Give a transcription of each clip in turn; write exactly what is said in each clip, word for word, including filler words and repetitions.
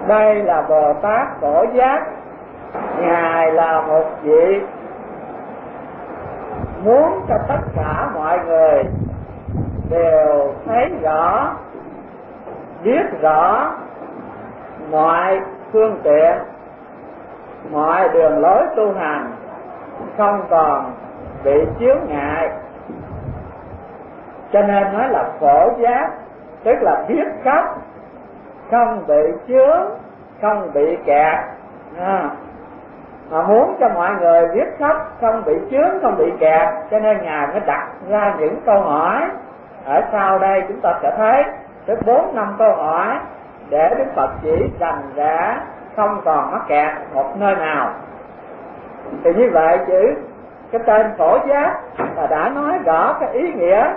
đây là Bồ Tát Phổ Giác. Ngài là một vị muốn cho tất cả mọi người đều thấy rõ, biết rõ mọi phương tiện, mọi đường lối tu hành không còn bị chướng ngại. Cho nên nói là phổ giác, tức là biết khắp, không bị chướng, không bị kẹt. À, mà muốn cho mọi người biết khắp, không bị chướng, không bị kẹt, cho nên Ngài mới đặt ra những câu hỏi. Ở sau đây chúng ta sẽ thấy tới bốn năm câu hỏi để Đức Phật chỉ rành rẽ, không còn mắc kẹt một nơi nào. Thì như vậy chữ cái tên Phổ Giác là đã nói rõ cái ý nghĩa.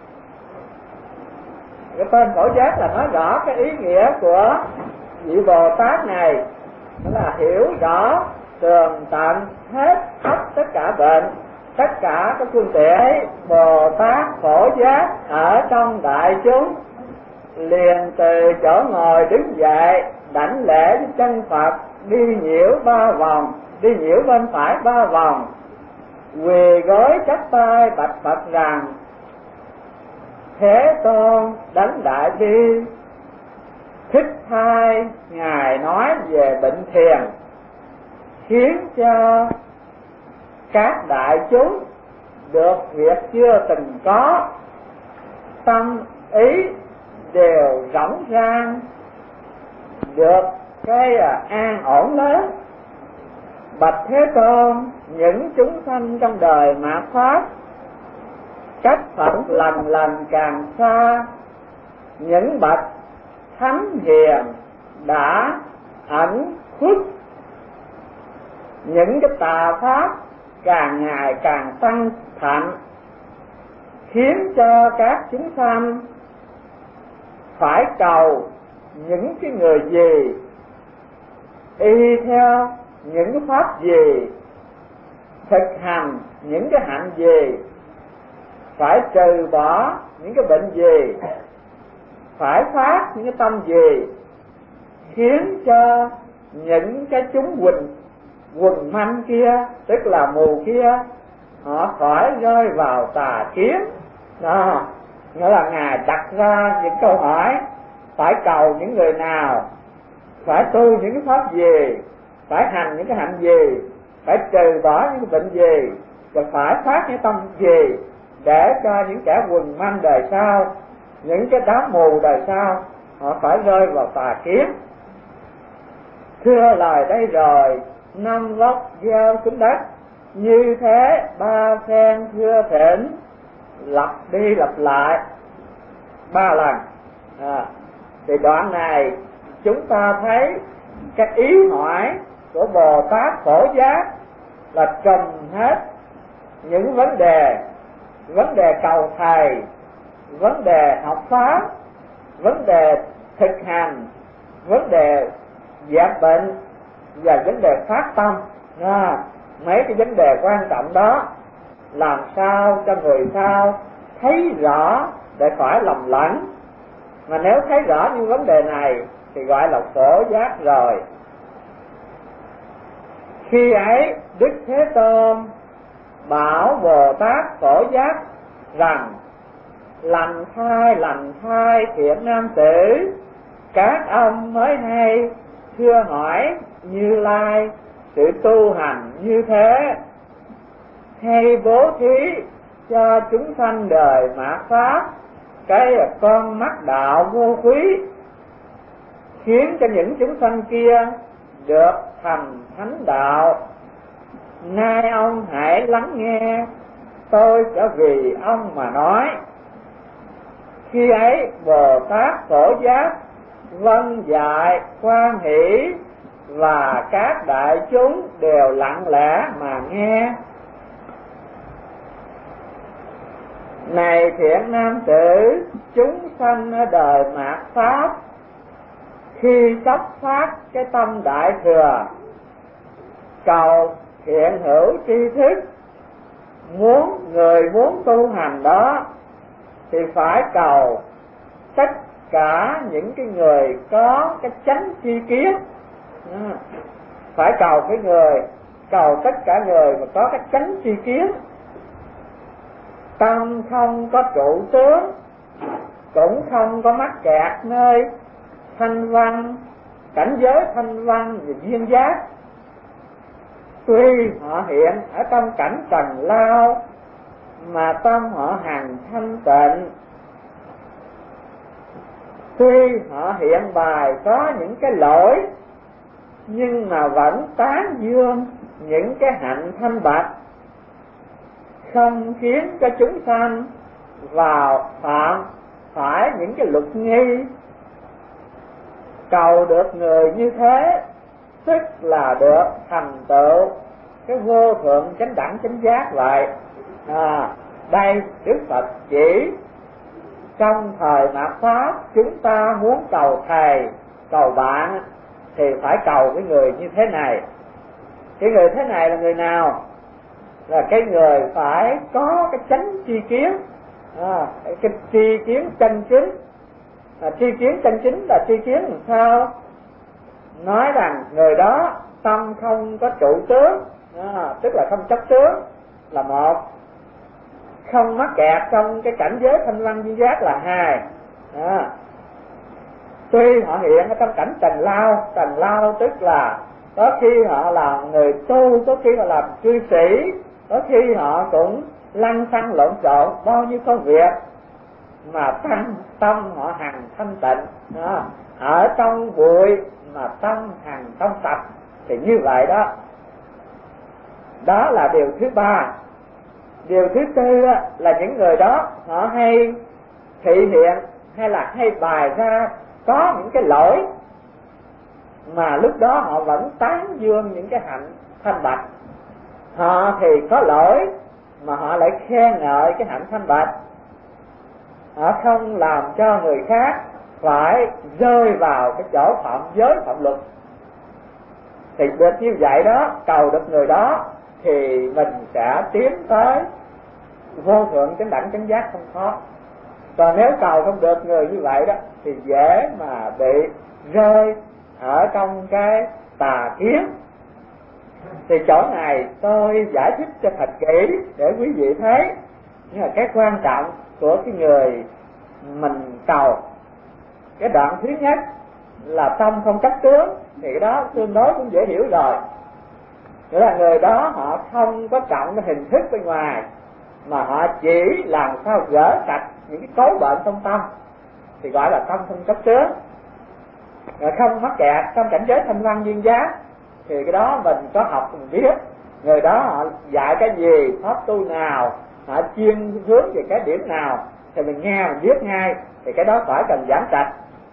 Cái tên Phổ Giác là nói rõ cái ý nghĩa của vị Bồ Tát này, đó là hiểu rõ tường tận hết khắp tất cả bệnh, tất cả các phương tiện. Bồ Tát Phổ Giác ở trong đại chúng, liền từ chỗ ngồi đứng dậy đảnh lễ với chân Phật, đi nhiễu ba vòng, đi nhiễu bên phải ba vòng, quỳ gối chắp tay bạch Phật rằng: Thế Tôn đấng đại bi, Thích Thai Ngài nói về bệnh thiền, khiến cho các đại chúng được việc chưa từng có, tâm ý đều rỗng rang, được cái an ổn lớn. Bạch Thế Tôn, những chúng sanh trong đời mạt Pháp cách Phật lần lần càng xa, những bậc thánh hiền đã ẩn khuất, những cái tà pháp càng ngày càng tăng thmạnh, khiến cho các chúng sanh phải cầu những cái người gì, y theo những cái pháp gì, thực hành những cái hạnh gì, phải trừ bỏ những cái bệnh gì, phải phát những cái tâm gì, khiến cho những cái chúng quỳnh quần manh kia, tức là mù kia, họ khỏi rơi vào tà kiến. Đó, nghĩa là Ngài đặt ra những câu hỏi: phải cầu những người nào, phải tu những cái pháp gì, phải hành những cái hạnh gì, phải trừ bỏ những cái bệnh gì, và phải phát những tâm gì, để cho những kẻ quần manh đời sau, những cái đám mù đời sau, họ phải rơi vào tà kiến. Thưa lời đây rồi, năm vóc gieo xuống đất, như thế ba phen thưa thỉnh, lặp đi lặp lại ba lần. À, thì đoạn này chúng ta thấy cái ý hỏi của Bồ Tát Phổ Giác là trùm hết những vấn đề, vấn đề cầu thầy, vấn đề học pháp, vấn đề thực hành, vấn đề dẹp bệnh và vấn đề phát tâm. À, mấy cái vấn đề quan trọng đó làm sao cho người sau thấy rõ để khỏi lầm lẫn. Mà nếu thấy rõ những vấn đề này thì gọi là phổ giác rồi. Khi ấy Đức Thế Tôn bảo Bồ Tát Phổ Giác rằng: lành thai lành thai thiện nam tử, các ông mới hay thưa hỏi Như Lai sự tu hành như thế, hay bố thí cho chúng sanh đời mạt Pháp cái con mắt đạo vô quý, khiến cho những chúng sanh kia được thành thánh đạo. Nay ông hãy lắng nghe, tôi sẽ vì ông mà nói. Khi ấy Bồ Tát Phổ Giác vâng dạy hoan hỷ, và các đại chúng đều lặng lẽ mà nghe. Này thiện nam tử, chúng sanh ở đời mạt Pháp, khi sắp phát cái tâm đại thừa, cầu thiện hữu tri thức, muốn người muốn tu hành đó thì phải cầu tất cả những cái người có cái chánh tri kiến. À, phải cầu cái người, cầu tất cả người mà có cái chánh tri kiến, tâm không có trụ tướng, cũng không có mắc kẹt nơi thanh văn, cảnh giới thanh văn và duyên giác. Tuy họ hiện ở trong cảnh trần lao mà tâm họ hằng thanh tịnh. Tuy họ hiện bài có những cái lỗi, nhưng mà vẫn tán dương những cái hạnh thanh bạch, không khiến cho chúng sanh vào phạm phải những cái luật nghi. Cầu được người như thế tức là được thành tựu cái vô thượng chánh đẳng chánh giác vậy. À, đây Đức Phật chỉ trong thời mạt Pháp, chúng ta muốn cầu thầy, cầu bạn thì phải cầu cái người như thế này. Cái người thế này là người nào? Là cái người phải có cái chánh tri kiến, à, cái tri kiến chân chính. À, tri kiến chân chính là tri kiến làm sao? Nói rằng người đó tâm không có trụ tướng, à, tức là không chấp tướng là một, không mắc kẹt trong cái cảnh giới thanh văn duyên giác là hai. À, tuy họ hiện ở trong cảnh trần lao, trần lao tức là có khi họ làm người tu, có khi họ làm cư sĩ, có khi họ cũng lăng xăng lộn xộn bao nhiêu công việc, mà tâm tâm họ hằng thanh tịnh. À, ở trong bụi mà tâm hằng trong sạch, thì như vậy đó. Đó là điều thứ ba. Điều thứ tư là những người đó họ hay thị hiện hay là hay bày ra có những cái lỗi, mà lúc đó họ vẫn tán dương những cái hạnh thanh bạch. Họ thì có lỗi mà họ lại khen ngợi cái hạnh thanh bạch. Họ không làm cho người khác phải rơi vào cái chỗ phạm giới phạm luật. Thì được như vậy đó, cầu được người đó thì mình sẽ tiến tới vô thượng chánh đẳng chánh giác không khó. Còn nếu cầu không được người như vậy đó thì dễ mà bị rơi ở trong cái tà kiến. Thì chỗ này tôi giải thích cho thật kỹ để quý vị thấy. Nhưng mà cái quan trọng của cái người mình cầu, cái đoạn thứ nhất là tâm không chấp tướng, thì cái đó tương đối cũng dễ hiểu rồi. Nghĩa là người đó họ không có trọng cái hình thức bên ngoài, mà họ chỉ làm sao gỡ sạch những cái cấu bệnh trong tâm, thì gọi là tâm không chấp tướng. Rồi không mắc kẹt trong cảnh giới thanh văn duyên giác, thì cái đó mình có học mình biết. Người đó họ dạy cái gì, pháp tu nào, họ chuyên hướng về cái điểm nào thì mình nghe mình biết ngay, thì cái đó phải cần giảng sạch.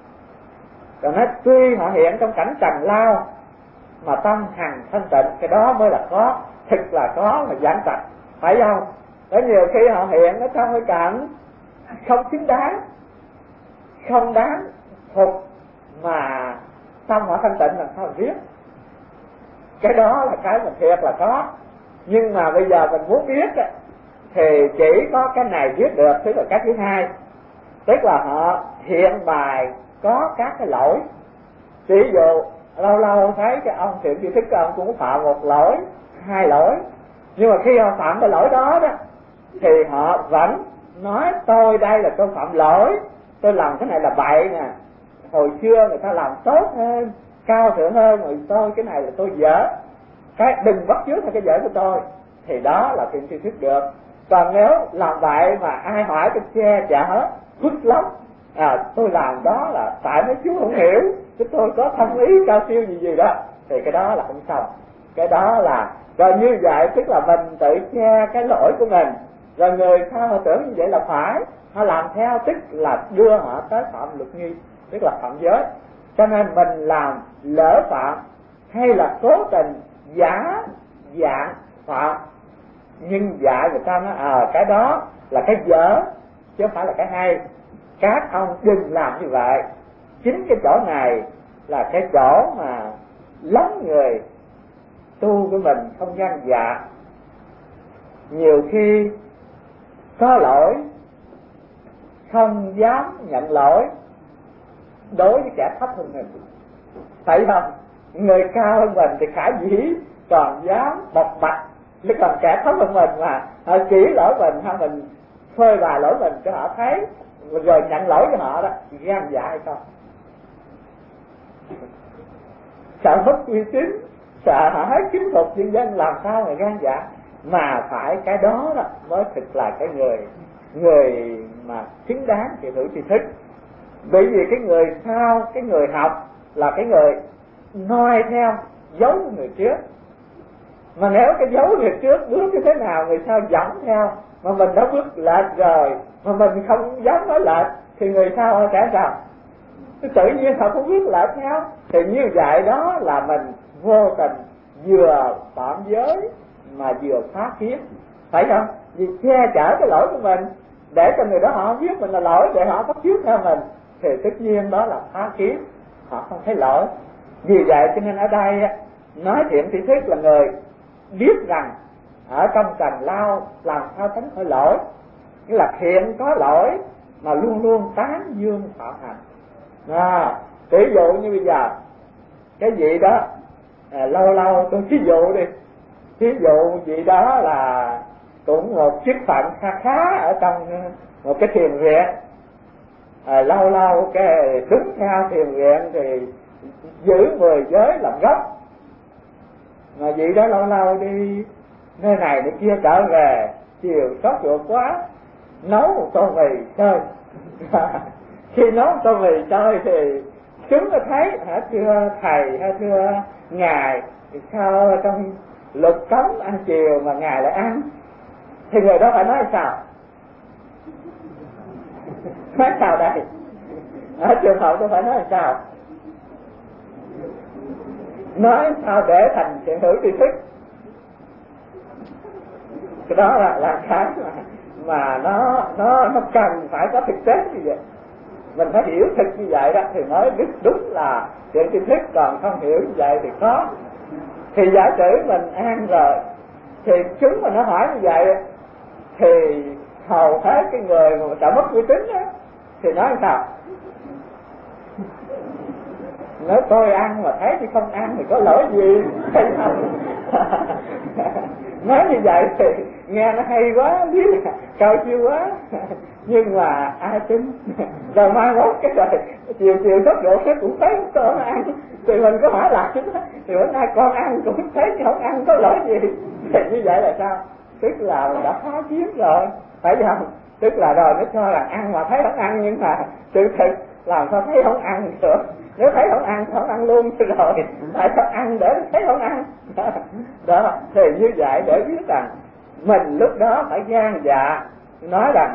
Còn nói tuy họ hiện trong cảnh trần lao mà tâm hằng thanh tịnh, cái đó mới là có, thực là có mà giảng sạch, phải không? Có nhiều khi họ hiện ở trong cái cảnh không xứng đáng, không đáng phục, mà tâm họ thanh tịnh làm sao mà biết. Cái đó là cái mà thiệt là có. Nhưng mà bây giờ mình muốn biết thì chỉ có cái này biết được, tức là cái thứ hai. Tức là họ hiện bài có các cái lỗi. Ví dụ lâu lâu thấy cái ông thiện tri thức, ông cũng phạm một lỗi, hai lỗi, nhưng mà khi họ phạm cái lỗi đó đó thì họ vẫn nói tôi đây là tôi phạm lỗi, tôi làm cái này là bậy nè, hồi xưa người ta làm tốt hơn, cao thượng hơn, rồi tôi cái này là tôi dở, cái đừng bắt chước theo cái dở của tôi, thì đó là thiện tri thức được. Còn nếu làm bậy mà ai hỏi tôi che chở khuất lắm, à tôi làm đó là tại mấy chú không hiểu, chứ tôi có thâm ý cao siêu gì gì đó, thì cái đó là không xong. Cái đó là rồi như vậy, tức là mình tự che cái lỗi của mình, rồi người khác họ tưởng như vậy là phải, họ làm theo, tức là đưa họ tới phạm luật nghi, tức là phạm giới. Cho nên mình làm lỡ phạm hay là cố tình giả dạng phạm, nhưng dạy người ta nói à cái đó là cái dở chứ không phải là cái hay, các ông đừng làm như vậy. Chính cái chỗ này là cái chỗ mà lắm người tu của mình không gan dạ, nhiều khi có lỗi không dám nhận lỗi, đối với kẻ thấp hơn mình, phải không? Người cao hơn mình thì khả dĩ còn dám bộc bạch, chứ còn kẻ thấp hơn mình mà họ chỉ lỗi mình hay mình phơi bày lỗi mình cho họ thấy rồi nhận lỗi cho họ đó, gan dạ hay không? Sợ mất uy tín, sợ họ hết kính phục nhân dân, làm sao mà gan dạ? Mà phải cái đó đó mới thực là cái người người mà xứng đáng chịu hữu tri thức. Bởi vì cái người sau, cái người học là cái người noi theo dấu của người trước, mà nếu cái dấu người trước bước như thế nào người sau dẫn theo, mà mình đã bước lệch rồi mà mình không dám nói lệch thì người sau họ sẽ sao? Tự nhiên họ cũng biết lệch theo. Thì như vậy đó là mình vô tình vừa phạm giới mà vừa phá kiến, phải không? Vì che chở cái lỗi của mình để cho người đó họ biết mình là lỗi, để họ bắt chước theo mình, thì tất nhiên đó là phá kiến, họ không thấy lỗi. Vì vậy cho nên ở đây nói thiện tri thức là người biết rằng ở trong trần lao làm sao tránh khỏi lỗi, nghĩa là thiện có lỗi mà luôn luôn tán dương phạm hạnh. À, ví dụ như bây giờ cái gì đó à, lâu lâu tôi ví dụ đi, ví dụ gì đó là cũng một chiếc phận khá khá ở trong một cái thiền viện, à, lâu lâu cái đứng theo thiền viện thì giữ mười giới làm gốc, mà vậy đó lâu lâu đi nơi này nơi kia trở về chiều sốt ruột quá nấu một tô mì chơi. Khi nấu một tô mì chơi thì chúng có thấy hả, thưa thầy hay thưa ngài, thì sao trong luật cấm ăn chiều mà ngài lại ăn? Thì người đó phải nói sao? Nói sao đây? Ở trường hợp tôi phải nói sao? Nói sao để thành thiện hữu tri thức? Cái đó là là cái mà, mà nó nó nó cần phải có thực tế như vậy. Mình phải hiểu thực như vậy đó thì mới biết đúng là thiện tri thức, còn không hiểu như vậy thì khó. Thì giả sử mình ăn rồi thì chúng mà nó hỏi như vậy thì hầu hết cái người mà sợ mất uy tín đó thì nói sao? Nếu tôi ăn mà thấy thì không ăn thì có lỗi gì hay không? Nói như vậy thì nghe nó hay quá, biết cao chiêu quá, nhưng mà ai tin? Rồi mai mốt cái rồi chiều chiều tốc độ cái cũng thấy tôi ăn, thì mình có hỏi lại chúng thì bữa nay con ăn cũng thấy chứ không ăn có lỗi gì. Thì như vậy là sao? Tức là mình đã phá kiến rồi, phải không? Tức là rồi nó cho là ăn mà thấy không ăn, nhưng mà sự thực làm sao thấy không ăn được? Nếu thấy không ăn không ăn luôn rồi, tại sao ăn để thấy không ăn? Đó, thì như vậy để biết rằng mình lúc đó phải gan dạ nói rằng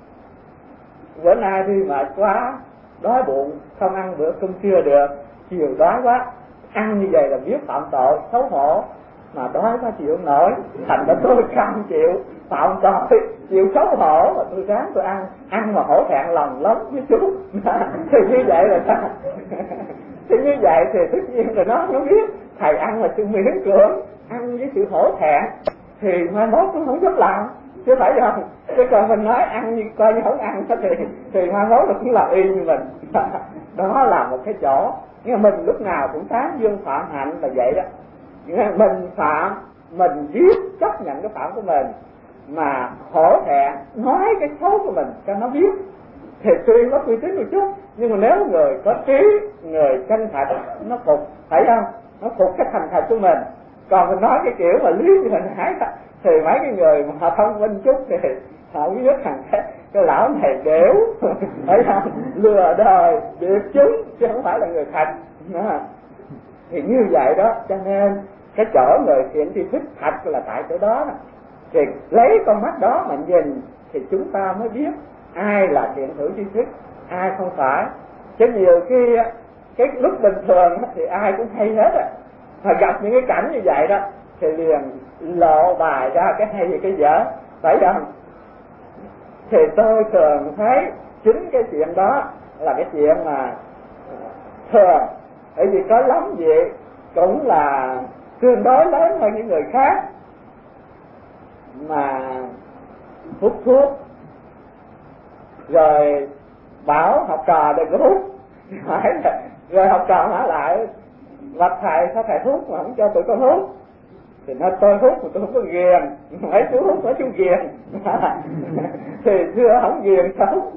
bữa nay đi mệt quá, đói bụng, không ăn bữa cơm trưa được, chiều đói quá, ăn như vậy là biết phạm tội, xấu hổ, mà đói quá chịu nổi, thành ra tôi cam chịu phạm tội, chịu xấu hổ mà tôi ráng tôi ăn, ăn mà hổ thẹn lòng lắm với chú. Thì như vậy là sao? Thì như vậy thì tất nhiên là nó nó biết thầy ăn mà sự miễn cưỡng, ăn với sự hổ thẹn thì mai mốt nó không dám làm, chứ phải không? Chứ còn mình nói ăn như coi như không ăn thì thì mai mốt nó cũng làm y như mình. Đó là một cái chỗ, nhưng mà mình lúc nào cũng tán dương phạm hạnh là vậy đó. Mình phạm, mình biết chấp nhận cái phạm của mình, mà hổ thẹn nói cái xấu của mình cho nó biết thì tuy có uy tín một chút, nhưng mà nếu người có trí, người chân thật, nó phục, phải không? Nó phục cái thành thật của mình. Còn mình nói cái kiểu mà lý như mình hái thì mấy cái người mà họ thông minh chút thì họ biết thằng cái, cái lão này đểu, phải không? Lừa đời, điệp chúng chứ không phải là người thật. Thì như vậy đó, cho nên cái chỗ người thiện tri thức thật là tại chỗ đó nè. Thì lấy con mắt đó mà nhìn thì chúng ta mới biết ai là thiện hữu tri thức, ai không phải. Chứ nhiều khi cái lúc bình thường thì ai cũng hay hết á, mà gặp những cái cảnh như vậy đó thì liền lộ bài ra cái hay và cái dở, phải không? Thì tôi thường thấy chính cái chuyện đó là cái chuyện mà thường, bởi vì có lắm việc cũng là tương đối lớn hơn những người khác mà hút thuốc, rồi bảo học trò đừng có hút, hỏi là, rồi học trò hỏi lại bạch thầy sao thầy hút mà không cho tụi con hút, thì nói tôi hút mà tôi không có ghiền, mấy chú hút mấy chú ghiền. Thì xưa không ghiền sao hút.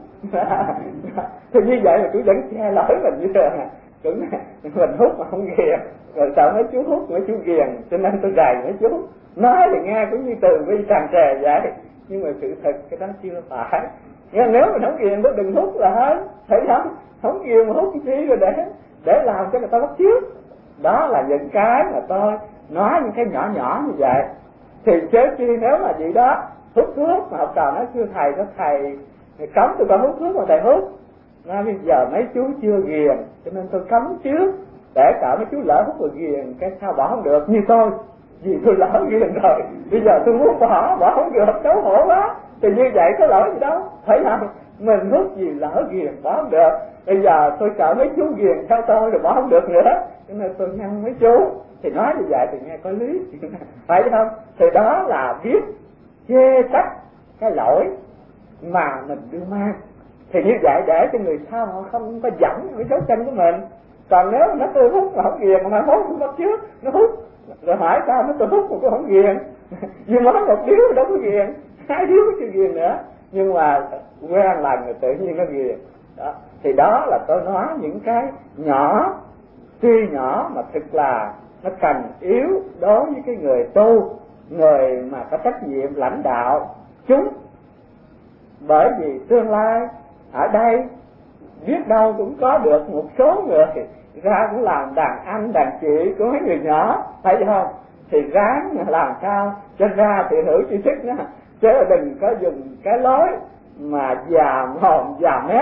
Thì như vậy mà chú vẫn che lỗi mình như thường à, cũng mình hút mà không ghiền, rồi sợ mấy chú hút mấy chú ghiền, cho nên tôi rầy mấy chú. Nói thì nghe cũng như từ bi tràn trề vậy, nhưng mà sự thật cái đó chưa phải. Nghe nếu mình không ghiền tôi đừng hút là hết, thấy không? Không ghiền mà hút chi rồi để để làm cho người ta bắt chước. Đó là những cái mà tôi nói những cái nhỏ nhỏ như vậy. Thì chớ chi nếu mà vậy đó hút thuốc mà học trò nói chưa thầy đó thầy thầy cấm tôi con hút thuốc mà thầy hút. Nói bây giờ mấy chú chưa ghiền cho nên tôi cấm trước, để cả mấy chú lỡ hút rồi ghiền cái sao bỏ không được như tôi, vì tôi lỡ ghiền rồi bây giờ tôi muốn bỏ bỏ không được xấu hổ quá. Thì như vậy có lỗi gì đâu, thấy không? Mình hút gì lỡ ghiền bỏ không được, bây giờ tôi sợ mấy chú ghiền theo tôi rồi bỏ không được nữa, cho nên tôi ngăn mấy chú. Thì nói như vậy thì nghe có lý, phải không? Thì đó là biết chê trách cái lỗi mà mình đưa mang. Thì như vậy để cho người sau họ không có dẫn cái dấu chân của mình. Còn nếu nó tôi hút mà không ghiền mà hút không bắt trước, nó hút rồi hỏi sao nó tôi hút mà tôi không ghiền, nhưng mà nó một điếu đâu có ghiền, hai điếu chưa ghiền nữa, nhưng mà quen lần rồi tự nhiên nó ghiền. Đó. Thì đó là tôi nói những cái nhỏ, tuy nhỏ mà thực là nó cần yếu đối với cái người tu, người mà có trách nhiệm lãnh đạo chúng. Bởi vì tương lai ở đây biết đâu cũng có được một số người ra cũng làm đàn anh đàn chị của mấy người nhỏ, phải không? Thì ráng làm sao cho ra thì hữu tri thức đó, chứ đừng có dùng cái lối mà già mồm già mép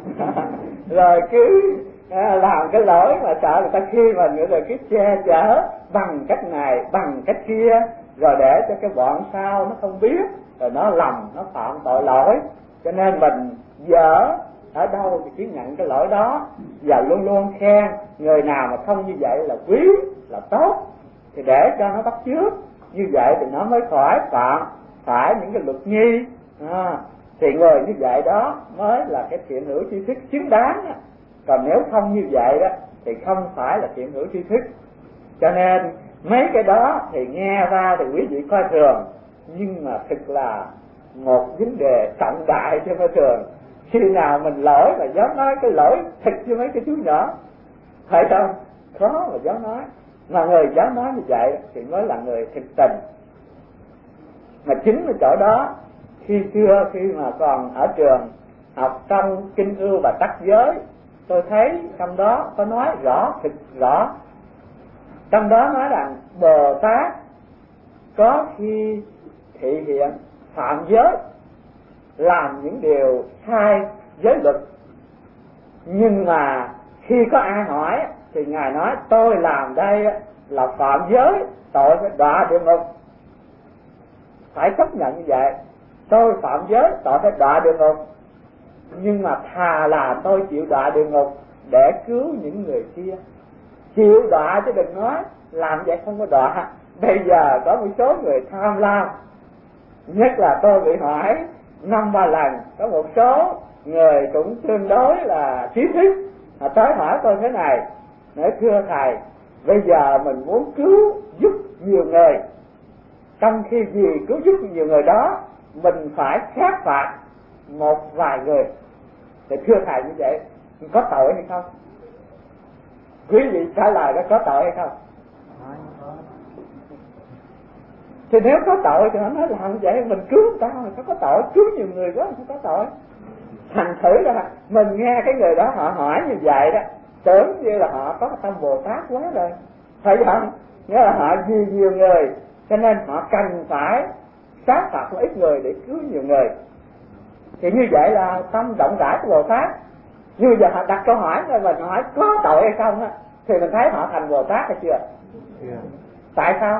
rồi cứ à, làm cái lỗi mà sợ người ta khi mình rồi cứ che chở bằng cách này bằng cách kia, rồi để cho cái bọn sau nó không biết, rồi nó lầm nó phạm tội lỗi. Cho nên mình dở ở đâu thì chỉ nhận cái lỗi đó, và luôn luôn khen người nào mà không như vậy là quý là tốt, thì để cho nó bắt chước. Như vậy thì nó mới khỏi phạm phải những cái luật nghi. À, thì người như vậy đó mới là cái thiện hữu tri thức xứng đáng đó. Còn nếu không như vậy đó thì không phải là thiện hữu tri thức. Cho nên mấy cái đó thì nghe ra thì quý vị coi thường, nhưng mà thực là một vấn đề trọng đại cho coi thường. Khi nào mình lỗi mà dám nói cái lỗi thật với mấy cái chú nhỏ, phải không? Khó mà dám nói. Mà người dám nói như vậy thì mới là người thực tình. Mà chính ở chỗ đó, khi xưa khi mà còn ở trường học trong Kinh Ưu và Tắc Giới, tôi thấy trong đó có nói rõ, thực rõ. Trong đó nói rằng Bồ Tát có khi thị hiện phạm giới, làm những điều sai giới luật, nhưng mà khi có ai hỏi thì Ngài nói tôi làm đây là phạm giới, tội phải đọa địa ngục. Phải chấp nhận như vậy, tôi phạm giới, tội phải đọa địa ngục, nhưng mà thà là tôi chịu đọa địa ngục để cứu những người kia. Chịu đọa chứ đừng nói làm vậy không có đọa. Bây giờ có một số người tham lam, nhất là tôi bị hỏi năm ba lần, có một số người cũng tương đối là trí thức, họ tới hỏi tôi thế này, nói thưa thầy, bây giờ mình muốn cứu giúp nhiều người, trong khi vì cứu giúp nhiều người đó mình phải sát phạt một vài người, thì thưa thầy như vậy có tội hay không? Quý vị trả lời đó có tội hay không? Thì nếu có tội thì nó nói làm vậy, mình cứu người ta mà có tội, cứu nhiều người quá không có tội. Thành thử ra mình nghe cái người đó họ hỏi như vậy đó, tưởng như là họ có cái tâm Bồ Tát quá rồi, phải không? Nghĩa là họ vì nhiều người cho nên họ cần phải sát phạt một ít người để cứu nhiều người. Thì như vậy là tâm rộng rãi của Bồ Tát. Nhưng bây giờ họ đặt câu hỏi rồi mình hỏi có tội hay không á, thì mình thấy họ thành Bồ Tát hay chưa? Yeah. Tại sao?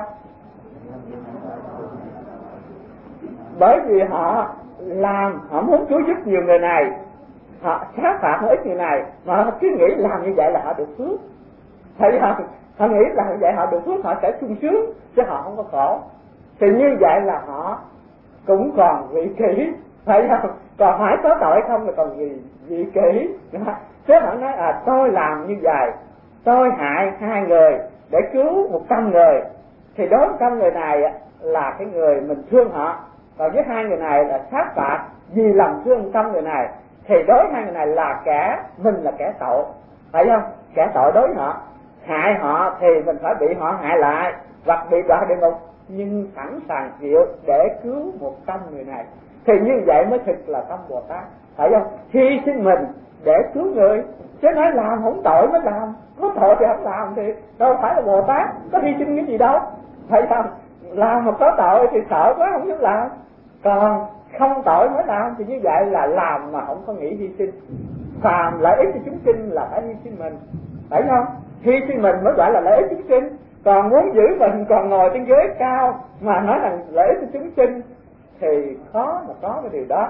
Bởi vì họ làm, họ muốn cứu giúp nhiều người này, họ sát phạt một ít người này, mà họ cứ nghĩ làm như vậy là họ được phước. Thấy không? Họ nghĩ là như vậy họ được phước, họ sẽ sung sướng, chứ họ không có khổ. Thì như vậy là họ cũng còn vị kỷ, thấy không? Còn hỏi có tội không thì còn gì gì kỹ. Chứ họ nói à tôi làm như vậy, tôi hại hai người để cứu một trăm người, thì đối với trăm người này là cái người mình thương họ, còn với hai người này là sát phạt vì lòng thương trăm người này, thì đối với hai người này là kẻ, mình là kẻ tội, phải không? Kẻ tội đối với họ, hại họ thì mình phải bị họ hại lại hoặc bị đọa địa ngục, nhưng sẵn sàng chịu để cứu một trăm người này, thì như vậy mới thực là tâm Bồ Tát, phải không? Hy sinh mình để cứu người, chứ nói làm không tội mới làm, có tội thì không làm thì đâu phải là Bồ Tát, có hy sinh cái gì đâu, phải không? Làm mà có tội thì sợ quá không dám làm, còn không tội mới làm, thì như vậy là làm mà không có nghĩ hy sinh. Phàm lợi ích cho chúng sinh là phải hy sinh mình, phải không? Hy sinh mình mới gọi là lợi ích chúng sinh. Còn muốn giữ mình còn ngồi trên ghế cao mà nói rằng lợi ích cho chúng sinh thì khó mà có cái điều đó.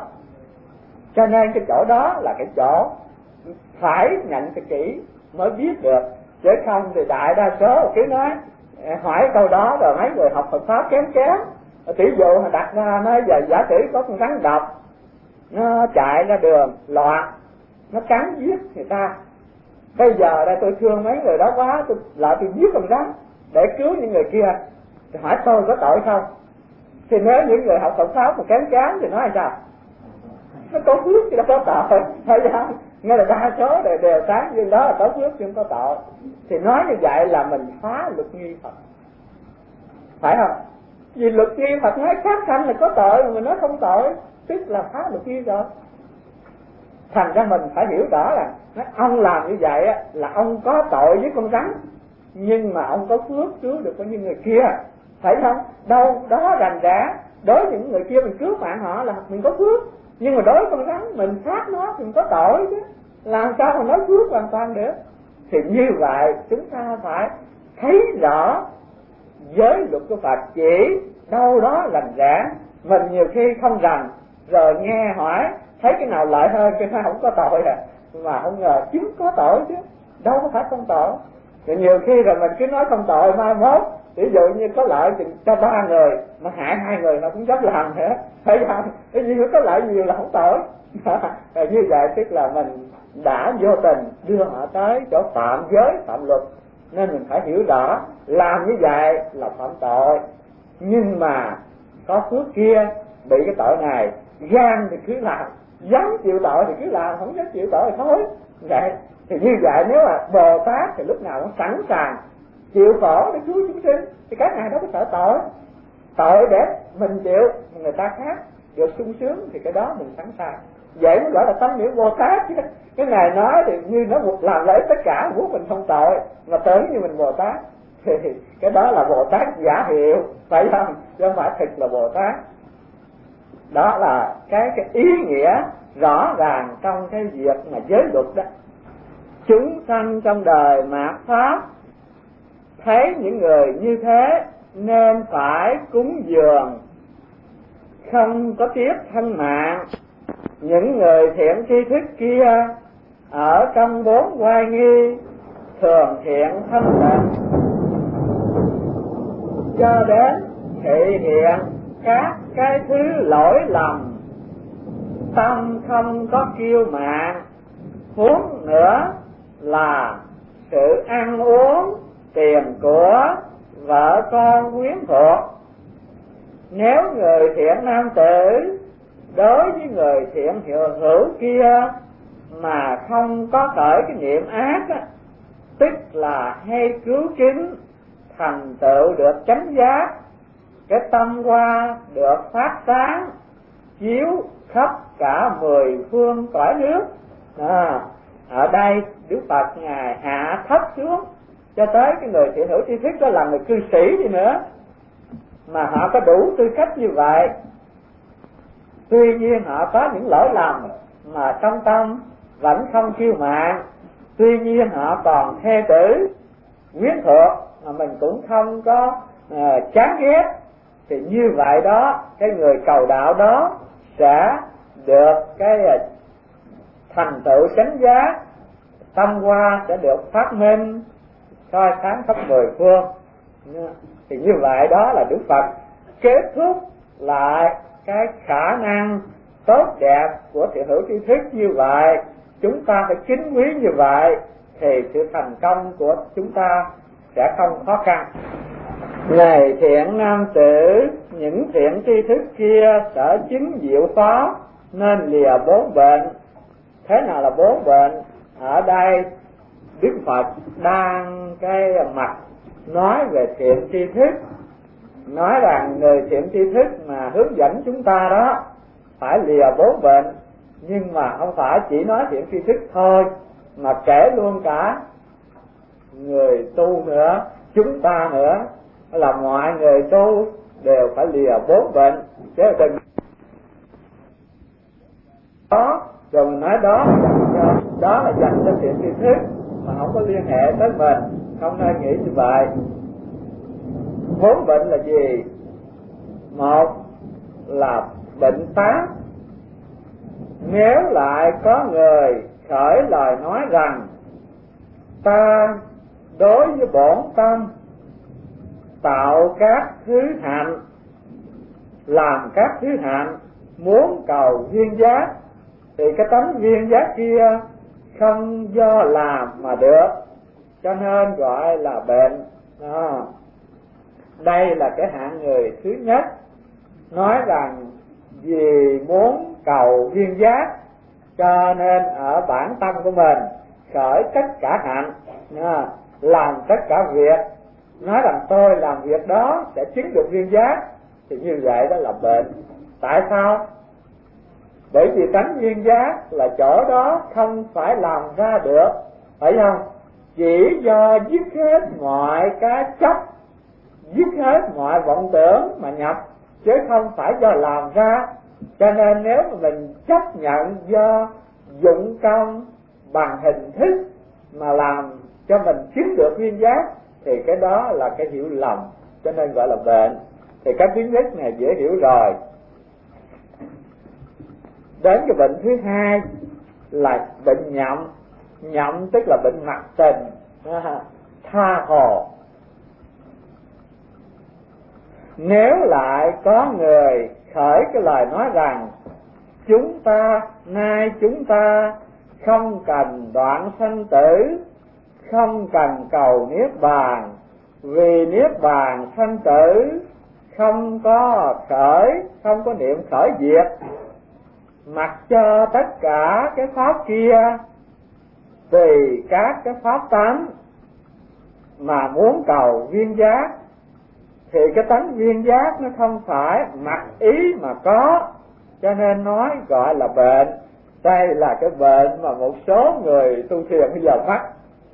Cho nên cái chỗ đó là cái chỗ phải nhận thật kỹ mới biết được, chứ không thì đại đa số cứ nói hỏi câu đó rồi mấy người học Phật pháp kém kém. Tỷ dụ mà đặt ra nói giờ giả sử có con rắn độc nó chạy ra đường loạn, nó cắn giết người ta, bây giờ đây tôi thương mấy người đó quá, tôi lại tôi giết con rắn để cứu những người kia, thì hỏi tôi có tội không? Thì nếu những người học Phật pháp mà kém kém thì nói sao? Nó có phước chứ đâu có tội, phải không? Nghe là đa số đều đều sáng như đó là có phước chứ không có tội. Thì nói như vậy là mình phá luật nghi Phật, phải không? Vì luật nghi Phật nói sát sanh là có tội, mà mình nói không tội, tức là phá luật nghi rồi. Thành ra mình phải hiểu rõ là ông làm như vậy là ông có tội với con rắn, nhưng mà ông có phước cứu được với những người kia, phải không? Đâu đó rành rẽ, đối với những người kia mình cứu mạng họ là mình có phước, nhưng mà đối với con rắn mình sát nó thì mình có tội chứ, làm sao mà nói phước hoàn toàn được? Thì như vậy chúng ta phải thấy rõ giới luật của Phật chỉ đâu đó rành rẽ, mình nhiều khi không rành, rồi nghe hỏi thấy cái nào lợi hơn cái nào không có tội à, mà không ngờ chính có tội chứ, đâu có phải không tội. Thì nhiều khi rồi mình cứ nói không tội, mai mốt ví dụ như có lợi thì cho ba người mà hại hai người nó cũng dám làm nữa, phải không? Cái gì có lợi nhiều là không tội. Rồi như vậy tức là mình đã vô tình đưa họ tới chỗ phạm giới phạm luật, nên mình phải hiểu rõ làm như vậy là phạm tội, nhưng mà có phước kia bị cái tội này, gan thì cứ làm, dám chịu tội thì cứ làm, không dám chịu tội thì thôi. Vậy thì như vậy nếu mà Bồ Tát thì lúc nào cũng sẵn sàng chịu khổ để cứu chúng sinh, thì các ngài đâu có sợ tội. Tội để mình chịu, người ta khác được sung sướng thì cái đó mình sẵn sàng. Vậy mới gọi là tâm niệm Bồ Tát chứ. Cái ngài nói thì như nó làm lợi tất cả, muốn mình không tội mà tưởng như mình Bồ Tát, thì cái đó là Bồ Tát giả hiệu, phải không? Chứ không phải thực là Bồ Tát. Đó là cái cái ý nghĩa rõ ràng trong cái việc mà giới luật đó. Chúng sanh trong đời mạt pháp thấy những người như thế nên phải cúng dường, không có tiếc thân mạng. Những người thiện tri thức kia ở trong bốn oai nghi thường thiện thân tịnh, cho đến thị hiện các cái thứ lỗi lầm, tâm không có kiêu mạn. Huống nữa là sự ăn uống, tiền của, vợ con quyến thuộc. Nếu người thiện nam tử đối với người thiện hiệu hữu kia mà không có khởi cái niệm ác á, tức là hay cứu kính, thành tựu được chánh giác, cái tâm hoa được phát sáng, chiếu khắp cả mười phương cõi nước. À, ở đây Đức Phật ngài hạ thấp xuống cho tới cái người thiện hữu tri thức đó là người cư sĩ đi nữa, mà họ có đủ tư cách như vậy. Tuy nhiên họ có những lỗi lầm mà trong tâm vẫn không kiêu mạn, tuy nhiên họ còn thê tử quyến thuộc mà mình cũng không có uh, chán ghét, thì như vậy đó cái người cầu đạo đó sẽ được cái uh, thành tựu chánh giác, tâm hoa sẽ được phát minh soi sáng khắp mười phương. Thì như vậy đó là Đức Phật kết thúc lại cái khả năng tốt đẹp của thiện hữu tri thức như vậy, chúng ta phải kính quý như vậy, thì sự thành công của chúng ta sẽ không khó khăn. Này thiện nam tử, những thiện tri thức kia sở chứng diệu pháp nên lìa bốn bệnh. Thế nào là bốn bệnh? Ở đây Đức Phật đang cái mặt nói về thiện tri thức, nói rằng người thiện tri thức mà hướng dẫn chúng ta đó phải lìa bốn bệnh. Nhưng mà không phải chỉ nói thiện tri thức thôi, mà kể luôn cả người tu nữa, chúng ta nữa, là mọi người tu đều phải lìa bốn bệnh. Chứ đừng đó rồi mình nói đó đó là dành cho thiện tri thức mà không có liên hệ tới mình, không nên nghĩ như vậy. Bốn bệnh là gì? Một là bệnh tát. Nếu lại có người khởi lời nói rằng ta đối với bổn tâm tạo các thứ hạnh, làm các thứ hạnh, muốn cầu duyên giác, thì cái tánh duyên giác kia không do làm mà được, cho nên gọi là bệnh. Đó. Đây là cái hạng người thứ nhất, nói rằng vì muốn cầu duyên giác cho nên ở bản tâm của mình khởi tất cả hạnh, làm tất cả việc, nói rằng tôi làm việc đó sẽ chứng được duyên giác, thì như vậy đó là bệnh. Tại sao? Bởi vì tánh duyên giác là chỗ đó không phải làm ra được, phải không? Chỉ do dứt hết mọi cái chấp, dứt hết mọi vọng tưởng mà nhập, chứ không phải do làm ra. Cho nên nếu mà mình chấp nhận do dụng công bằng hình thức mà làm cho mình chứng được duyên giác, thì cái đó là cái hiểu lầm, cho nên gọi là bệnh. Thì cái thứ nhất này dễ hiểu rồi. Đến cái bệnh thứ hai là bệnh nhậm. Nhậm tức là bệnh mặc tình, tha hồ. Nếu lại có người khởi cái lời nói rằng chúng ta, nay chúng ta không cần đoạn sanh tử, không cần cầu niết bàn, vì niết bàn sanh tử không có khởi, không có niệm khởi diệt, mặc cho tất cả cái pháp kia tùy các cái pháp tánh mà muốn cầu duyên giác, thì cái tánh duyên giác nó không phải mặc ý mà có, cho nên nói gọi là bệnh. Đây là cái bệnh mà một số người tu thiền bây giờ mắc.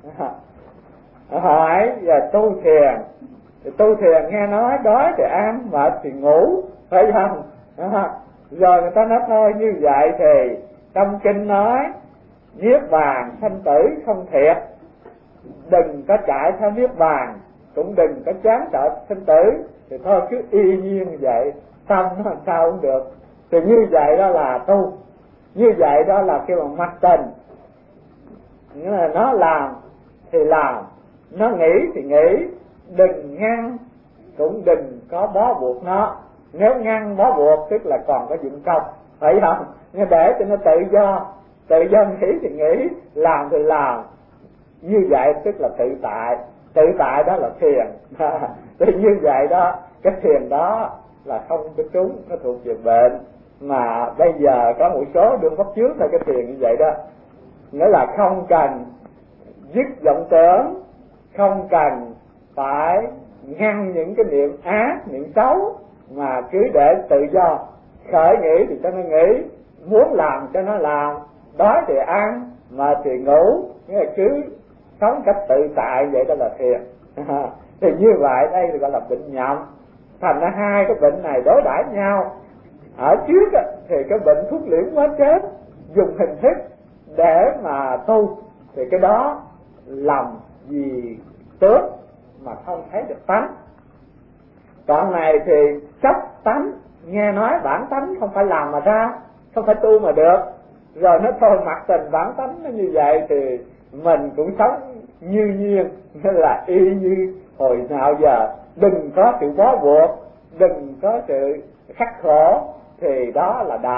Hỏi giờ tu thiền, tu thiền nghe nói đói thì ăn, mệt thì ngủ, phải không? Rồi người ta nói thôi như vậy thì trong kinh nói niết bàn sanh tử không thiệt, đừng có chạy theo niết bàn, cũng đừng có chán sợ sanh tử, thì thôi cứ y nhiên như vậy, tâm nó làm sao cũng được. Thì như vậy đó là tu, như vậy đó là kêu bằng mặc tình. Nghĩa là nó làm thì làm, nó nghĩ thì nghĩ, đừng ngăn cũng đừng có bó buộc nó. Nếu ngăn bó buộc tức là còn có dụng công, phải không? Nên để cho nó tự do, tự do nghĩ thì nghĩ, làm thì làm. Như vậy tức là tự tại, tự tại đó là thiền. Thì như vậy đó, cái thiền đó là không có trúng, nó thuộc về bệnh. Mà bây giờ có một số đương pháp trước là cái thiền như vậy đó, nghĩa là không cần dứt vọng tưởng, không cần phải ngăn những cái niệm ác, niệm xấu, mà cứ để tự do, khởi nghĩ thì cho nó nghĩ, muốn làm cho nó làm, đói thì ăn, mà thì ngủ, nghĩa là cứ sống cách tự tại, vậy đó là thiền. Thì như vậy đây gọi là bệnh nhậm. Thành ra hai cái bệnh này đối đãi nhau. Ở trước thì cái bệnh thuốc liễn quá chết, dùng hình thức để mà tu, thì cái đó làm gì tướng mà không thấy được tánh. Còn này thì chấp tánh, nghe nói bản tánh không phải làm mà ra, không phải tu mà được, rồi nó thôi mặc tình bản tánh nó như vậy thì mình cũng sống như nhiên, nên là y như hồi nào giờ. Đừng có sự bó buộc, đừng có sự khắc khổ, thì đó là đạo.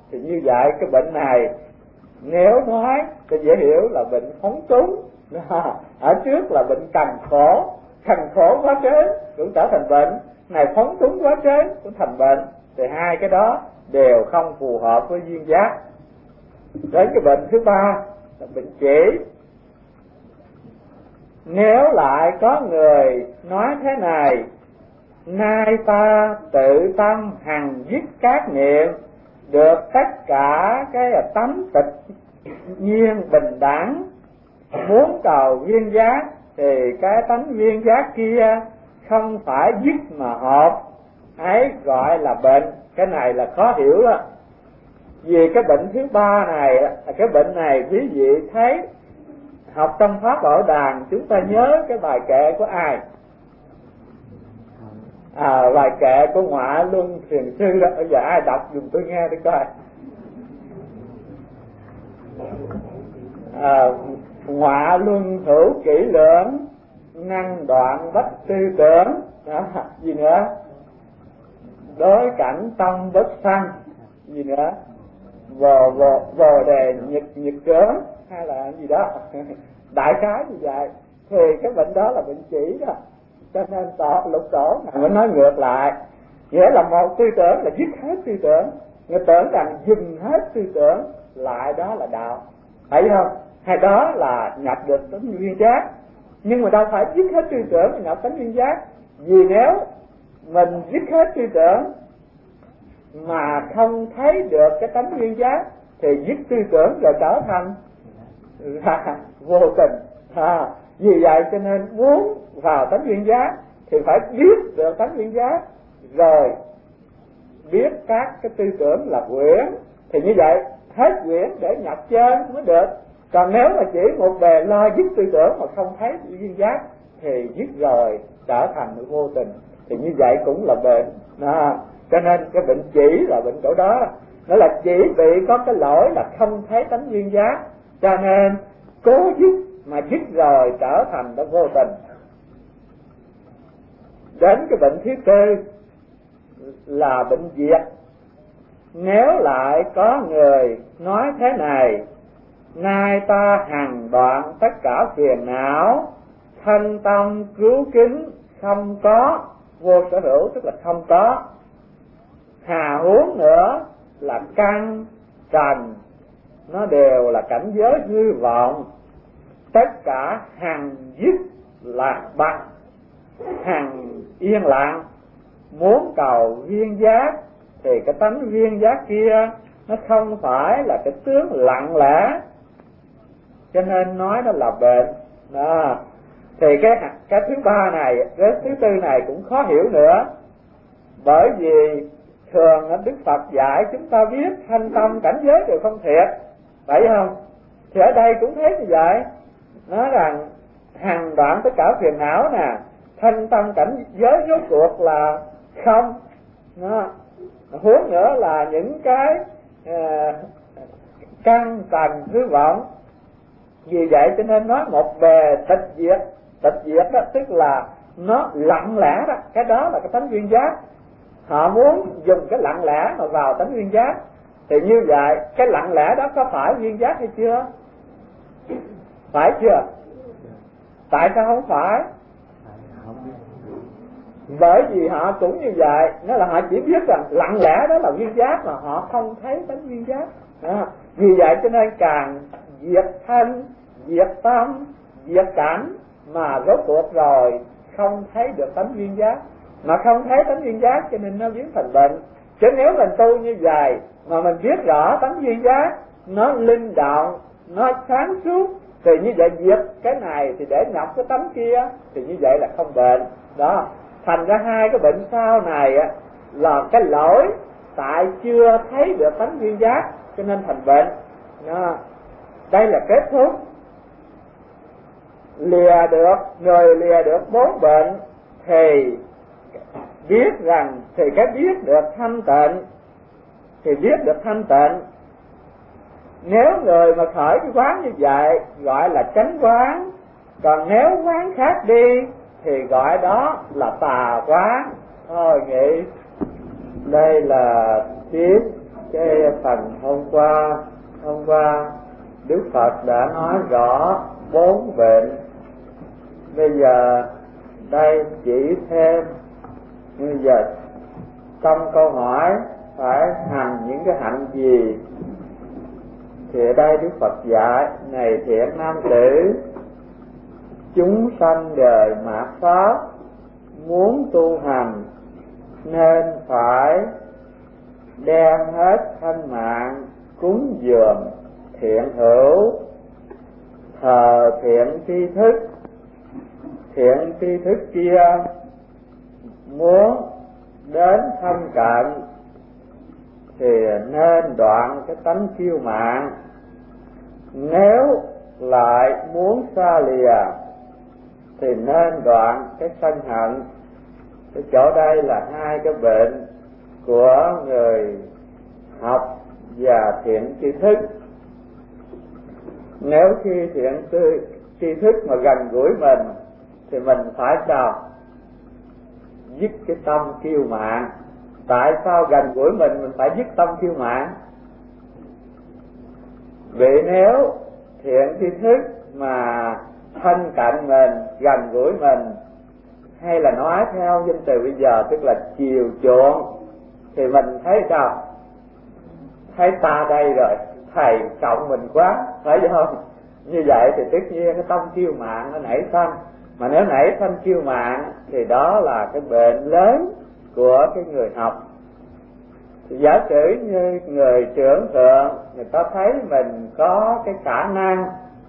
Thì như vậy cái bệnh này nếu nói cho dễ hiểu là bệnh phóng túng. Ở trước là bệnh cằn khổ, cằn khổ quá trớn cũng trở thành bệnh, này phóng túng quá trớn cũng thành bệnh. Thì hai cái đó đều không phù hợp với duyên giác. Đến cái bệnh thứ ba là bệnh chỉ. Nếu lại có người nói thế này: nay ta tự tâm hằng dứt các niệm, được tất cả cái tánh tịch nhiên bình đẳng, muốn cầu viên giác, thì cái tánh viên giác kia không phải dứt mà hợp, ấy gọi là bệnh. Cái này là khó hiểu đó. Vì cái bệnh thứ ba này, cái bệnh này quý vị thấy học trong Pháp Bảo Đàn, chúng ta nhớ cái bài kệ của ai? À, bài kệ của Ngọa Luân Thiền Sư đó. Bây giờ ai đọc dùm tôi nghe để coi. À, Ngọa Luân thủ kỹ lưỡng, ngăn đoạn bất tư tưởng. Đó, gì nữa? Đối cảnh tâm bất sanh. Gì nữa? Vồ vồ vồ đề nhật nhật cớm, hay là gì đó. Đại khái như vậy. Thì cái bệnh đó là bệnh chỉ đó. Cho nên tổ, lục tổ mới nói ngược lại, nghĩa là một tư tưởng là dứt hết tư tưởng, người tưởng rằng dừng hết tư tưởng, lại đó là đạo, phải không? Hay đó là nhập được tánh duyên giác. Nhưng mà đâu phải dứt hết tư tưởng mà nhập tánh duyên giác. Vì nếu mình dứt hết tư tưởng mà không thấy được cái tánh duyên giác, thì dứt tư tưởng rồi trở thành là vô tình. À, vì vậy cho nên muốn vào tánh duyên giác thì phải biết được tánh duyên giác, rồi biết các cái tư tưởng là quyển, thì như vậy hết quyển để nhập chân mới được. Còn nếu mà chỉ một bề lo dứt tư tưởng mà không thấy duyên giác, thì dứt rồi trở thành vô tình, thì như vậy cũng là bệnh. À, cho nên cái bệnh chỉ là bệnh chỗ đó, nó là chỉ bị có cái lỗi là không thấy tánh duyên giác, cho nên cố dứt, mà dứt rồi trở thành nó vô tình. Đến cái bệnh thứ tư là bệnh diệt. Nếu lại có người nói thế này: nay ta hằng đoạn tất cả phiền não, thanh tâm cứu kính không có, vô sở hữu tức là không có, hà huống nữa là căn trần, nó đều là cảnh giới hư vọng, tất cả hằng dứt lạc bạc, hằng yên lặng, muốn cầu viên giác, thì cái tánh viên giác kia nó không phải là cái tướng lặng lẽ, cho nên nói nó là bệnh. Đó. Thì cái cái thứ ba này, cái thứ tư này cũng khó hiểu nữa, bởi vì thường Đức Phật dạy chúng ta biết thanh tâm cảnh giới đều không thiệt, phải không? Thì ở đây cũng thế như vậy, nói rằng hằng đoạn tất cả phiền não nè, thanh tâm cảnh giới rốt cuộc là không. Nó huống nữa là những cái uh, căn trần hư vọng. Vì vậy cho nên nói một bề tịch diệt. Tịch diệt đó tức là nó lặng lẽ đó, cái đó là cái tánh duyên giác. Họ muốn dùng cái lặng lẽ mà vào tánh duyên giác, thì như vậy cái lặng lẽ đó có phải duyên giác hay chưa? Phải chưa? Tại sao không phải? Bởi vì họ cũng như vậy, nó là họ chỉ biết rằng lặng lẽ đó là duyên giác, mà họ không thấy tánh duyên giác. À, vì vậy cho nên càng diệt thân, diệt tâm, diệt cảnh, mà rốt cuộc rồi không thấy được tánh duyên giác. Mà không thấy tánh duyên giác cho nên nó biến thành bệnh. Chứ nếu mình tu như vậy mà mình biết rõ tánh duyên giác, nó linh động, nó sáng suốt, thì như vậy diệt cái này thì để nhập cái tánh kia, thì như vậy là không bệnh. Đó, thành ra hai cái bệnh sau này á là cái lỗi tại chưa thấy được tánh duyên giác cho nên thành bệnh. Đó. Đây là kết thúc. Lìa được, người lìa được bốn bệnh thì biết rằng, thì cái biết được thanh tịnh, thì biết được thanh tịnh. Nếu người mà khởi cái quán như vậy gọi là chánh quán, còn nếu quán khác đi thì gọi đó là tà quán. Thôi nghĩ đây là tiếng cái phần hôm qua hôm qua Đức Phật đã nói rõ bốn bệnh. Bây giờ đây chỉ thêm, bây giờ trong câu hỏi phải hành những cái hạnh gì, thì ở đây Đức Phật dạy: này thiện nam tử, chúng sanh đời mạt pháp, muốn tu hành nên phải đem hết thanh mạng cúng dường thiện hữu, thờ thiện tri thức. Thiện tri thức kia muốn đến thanh cận thì nên đoạn cái tánh kiêu mạn. Nếu lại muốn xa lìa thì nên đoạn cái sân hận. Cái chỗ đây là hai cái bệnh của người học và thiện tri thức. Nếu khi thiện tri thức mà gần gũi mình thì mình phải sao? Dứt cái tâm kiêu mạn. Tại sao gần gũi mình mình phải dứt tâm kiêu mạn? Vì nếu thiện tri thức mà thân cận mình, gần gũi mình, hay là nói theo danh từ bây giờ tức là chiều chuộng, thì mình thấy sao? Thấy ta đây rồi, thầy trọng mình quá, phải không? Như vậy thì tất nhiên cái tâm kiêu mạn nó nảy sanh. Mà nếu nảy sanh kiêu mạn thì đó là cái bệnh lớn của cái người học. Giả sử như người trưởng thượng, người ta thấy mình có cái khả năng,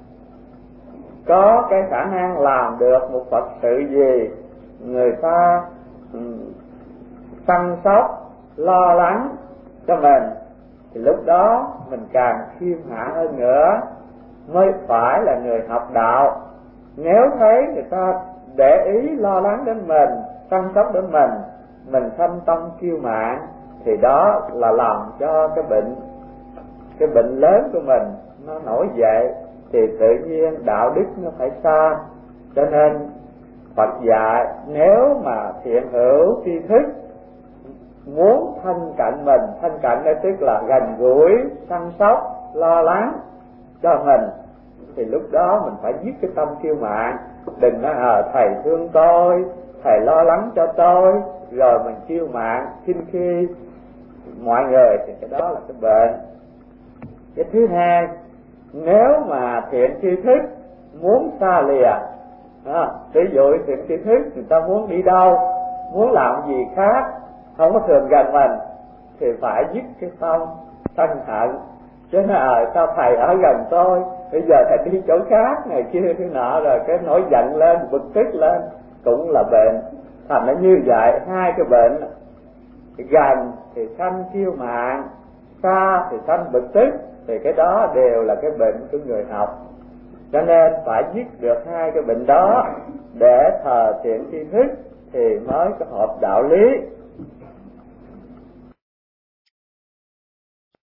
có cái khả năng làm được một Phật sự gì, người ta um, săn sóc, lo lắng cho mình, thì lúc đó mình càng khiêm hạ hơn nữa, mới phải là người học đạo. Nếu thấy người ta để ý lo lắng đến mình, săn sóc đến mình, mình sanh tâm kiêu mạn, thì đó là làm cho cái bệnh cái bệnh lớn của mình nó nổi dậy, thì tự nhiên đạo đức nó phải xa. Cho nên Phật dạy nếu mà thiện hữu tri thức muốn thanh cận mình, thanh cận đó tức là gần gũi, săn sóc, lo lắng cho mình, thì lúc đó mình phải dứt cái tâm kiêu mạn. Đừng nói à, thầy thương tôi, thầy lo lắng cho tôi, rồi mình kiêu mạn khinh khi mọi người, thì cái đó là cái bệnh. Cái thứ hai, nếu mà thiện tri thức muốn xa lìa, à, ví dụ thiện tri thức người ta muốn đi đâu, muốn làm gì khác, không có thường gần mình, thì phải dứt cái tâm sân hận. Chứ nói à, sao thầy ở gần tôi, bây giờ thầy đi chỗ khác này kia thế nọ, rồi cái nổi giận lên, bực tức lên, cũng là bệnh. Thành nó như vậy, hai cái bệnh, gần thì sanh kiêu mạn, xa thì sanh bực tức, thì cái đó đều là cái bệnh của người học. Cho nên phải dứt được hai cái bệnh đó để thờ thiện tri thức thì mới có hợp đạo lý.